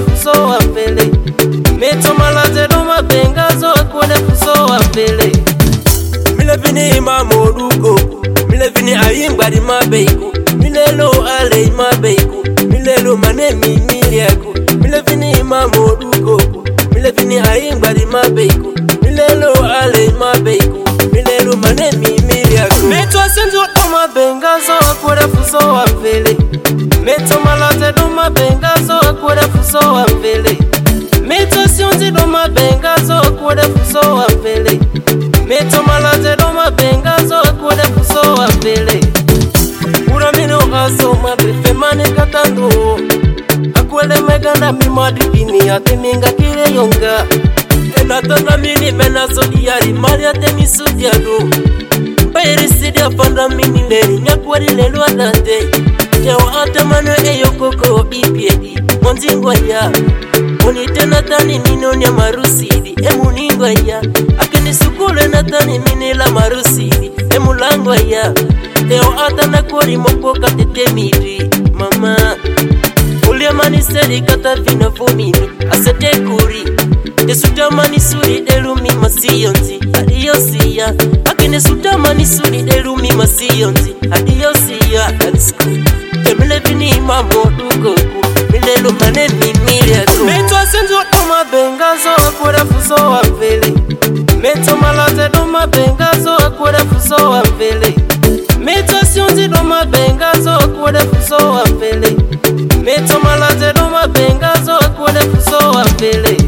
fuso wa mbele. Meto malaze do mabenga zo akwede fuso wa mbele. Mile vini imamo duko, mile vini ayimbari mabeiku, mile lo ale mabeiku, mile lo manemi miliaku. Mile vini imamo duko, mile vini ayimbari mabeiku, mile lo ale mabeiku, mile lo manemi miliaku. Meto asenzo do mabenga zo akwede fuso wa mbele. Meto malaze do mabenga zo akwede fuso wa mbele. Meto sionzi do mabenga zo akwede fuso wa mbele. Meto malaze do mabenga zo akwede fuso wa mbele. Ura mino aso mabefe mane katando. Akwede meganda mimadi bini ate minga kire yonga. Enatana mini menaso diari maria temi sudiado. Bayeri sidia panda mini leri nyakwari lelu adante. Yawa atamano eyo koko bipiedi monzingwa ya. Onitena tani ninonya marusidi emuningwa ya. Akini sukule na tani minila marusidi emulangwa ya. Teo atana kwari mopoka tetemiri mama. Ulia mani seri kata vina fumini asete kuri. Desutamani suri delumi masiyonzi adiyosiya. Akini sutamani suri delumi masiyonzi adiyosiya. That's cool. Mile vini mamo dukoku, mile lo manemi miliaku. Meto asenzo do mabenga zo akwede fuso wa mbele. Meto malaze do mabenga zo akwede fuso wa mbele. Meto sionzi do mabenga zo akwede fuso wa mbele. Meto malaze do mabenga zo akwede fuso wa mbele.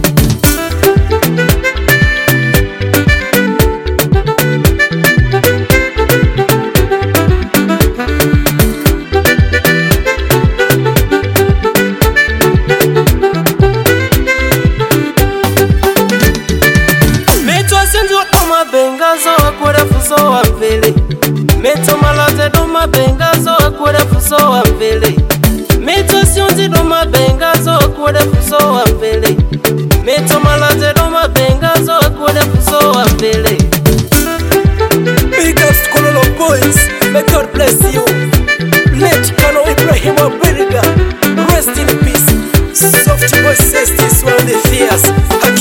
Mabenga zo akwede fuso wa mbele. Meto malaze do mabenga zo akwede fuso wa mbele. Meto sionzi do mabenga zo akwede fuso wa mbele. Meto malaze do mabenga zo akwede fuso wa mbele. Big ups to Kololo boys, may God bless you. Let Kano Ibrahim Abiriga rest in peace. Soft voice says this one is fierce.